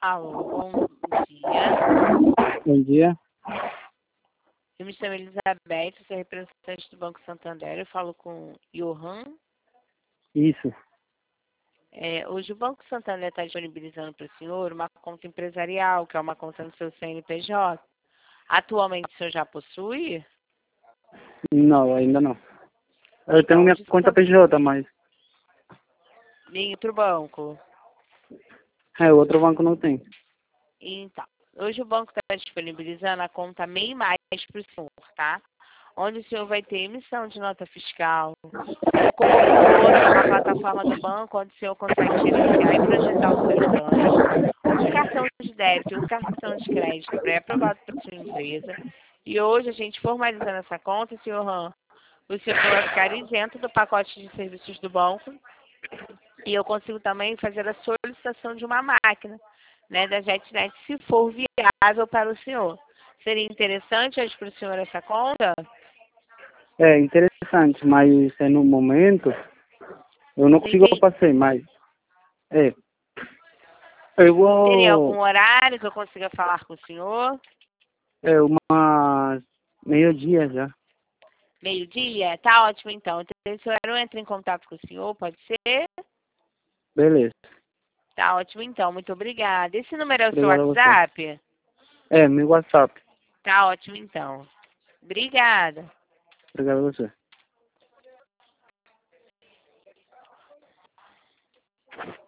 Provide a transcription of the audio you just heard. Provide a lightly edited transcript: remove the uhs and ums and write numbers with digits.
Alô, bom dia. Bom dia. Eu me chamo Elizabeth, sou representante do Banco Santander. Eu falo com Johan. Isso. Hoje o Banco Santander está disponibilizando para o senhor uma conta empresarial, que é uma conta no seu CNPJ. Atualmente o senhor já possui? Não, ainda não. Eu Então, tenho minha hoje o conta PJ, mas em outro banco. o outro banco não tem. Então, hoje o banco está disponibilizando a conta MEI Mais para o senhor, tá? Onde o senhor vai ter emissão de nota fiscal, cobertura, uma plataforma do banco onde o senhor consegue gerenciar e projetar os seus planos, um cartão de débito e um cartão de crédito pré-aprovado pela sua empresa. E hoje, a gente formalizando essa conta, senhor Han, o senhor vai ficar isento do pacote de serviços do banco e eu consigo também fazer a solicitação de uma máquina, né, da JetNet, se for viável para o senhor. Seria interessante hoje para o senhor essa conta? É interessante, mas no momento eu não consigo Entendi. passar mais. É. Eu Teria algum vou. horário que eu consiga falar com o senhor? Uma meio-dia já. Meio-dia? Tá ótimo, então. Então, o senhor entra em contato com o senhor, pode ser? Beleza. Tá ótimo, então. Muito obrigada. Esse número é o seu Obrigado a você. WhatsApp? Meu WhatsApp. Tá ótimo, então. Obrigada. Obrigado a você.